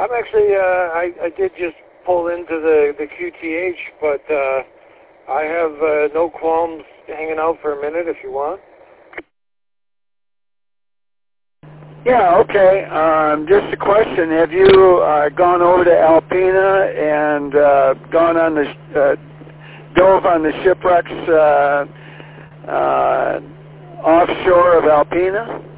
I'm actually, I did just pull into the QTH, but I have no qualms hanging out for a minute if you want. Yeah, okay. Just a question. Have you gone over to Alpena and gone on the, dove on the shipwrecks offshore of Alpena?